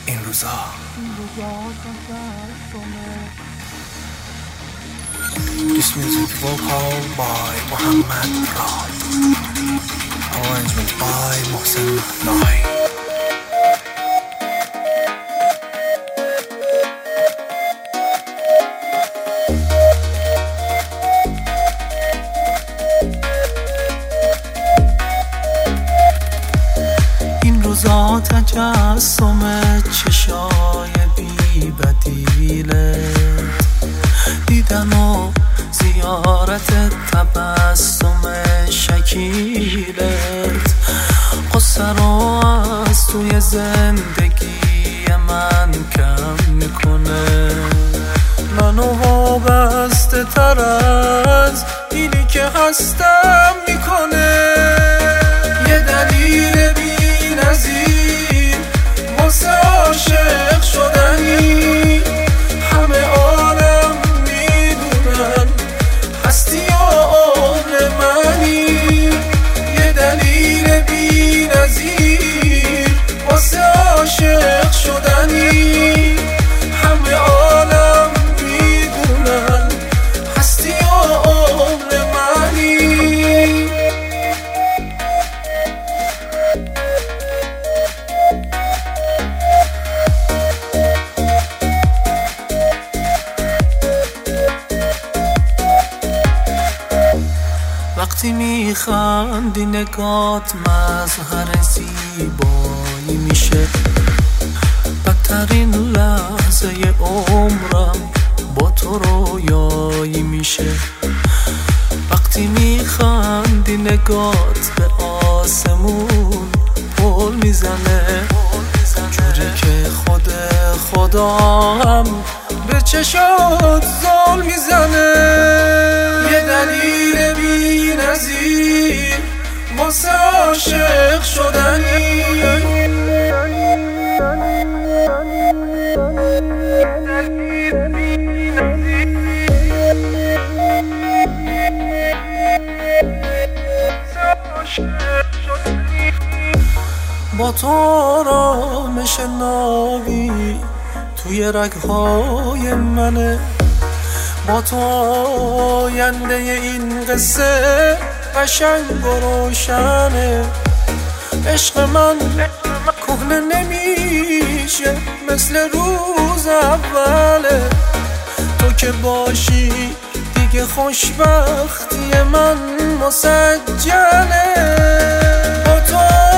این روزا This music vocal by Muhammad Rad, arrangement by Mohsen Nahi. این روزا تجسم چشای بی بدیلت دیدن و زیارت تبسم شکیلت قصه رو از توی زندگی من کم میکنه، منو وابسته تر از اینی که هستم میکنه. یه دلیل بی نظیر واسه عاشق شدنی، همه عالم میدونن هستی و عمر منی. یه دلیل بی نظیر واسه عاشق شدنی، همه عالم میدونن هستی و عمر منی. وقتی میخندی نگات مظهر زیبایی میشه، بدترین لحظه عمرم با تو رویایی میشه. وقتی میخندی نگات به آسمون پل میزنه، جوری که خدا هم به چشات زل میزنه. یه دلیل بی نظیر واسه عاشق شدنی، با تو آرامش ناوی توی رگهای منه، با تو آینده این قصه قشنگ و روشنه. عشق من کهنه نمیشه مثل روز اوله، تو که باشی دیگه خوشبختی من مسجله. با تو